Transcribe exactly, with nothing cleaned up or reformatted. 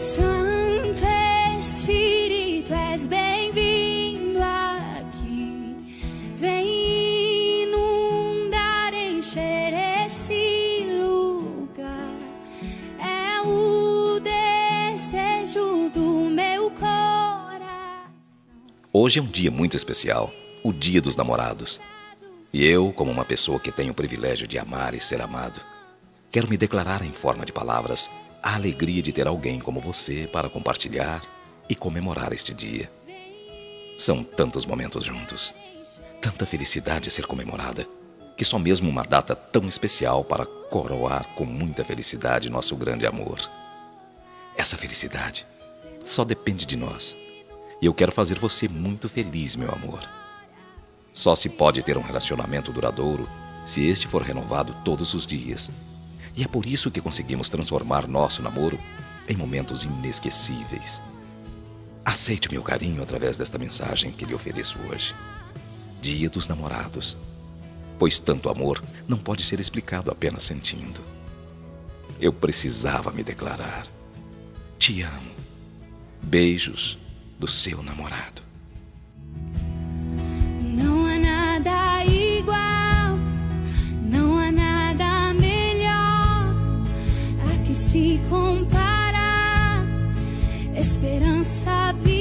Santo Espírito, és bem-vindo aqui. Vem inundar, encher esse lugar. É o desejo do meu coração. Hoje é um dia muito especial, o Dia dos Namorados. E eu, como uma pessoa que tem o privilégio de amar e ser amado, quero me declarar em forma de palavras a alegria de ter alguém como você para compartilhar e comemorar este dia. São tantos momentos juntos, tanta felicidade a ser comemorada, que só mesmo uma data tão especial para coroar com muita felicidade nosso grande amor. Essa felicidade só depende de nós, e eu quero fazer você muito feliz, meu amor. Só se pode ter um relacionamento duradouro se este for renovado todos os dias. E é por isso que conseguimos transformar nosso namoro em momentos inesquecíveis. Aceite meu carinho através desta mensagem que lhe ofereço hoje. Dia dos Namorados. Pois tanto amor não pode ser explicado apenas sentindo. Eu precisava me declarar. Te amo. Beijos do seu namorado. Não há nada igual, não há nada melhor a que se comparar. Esperança, vida.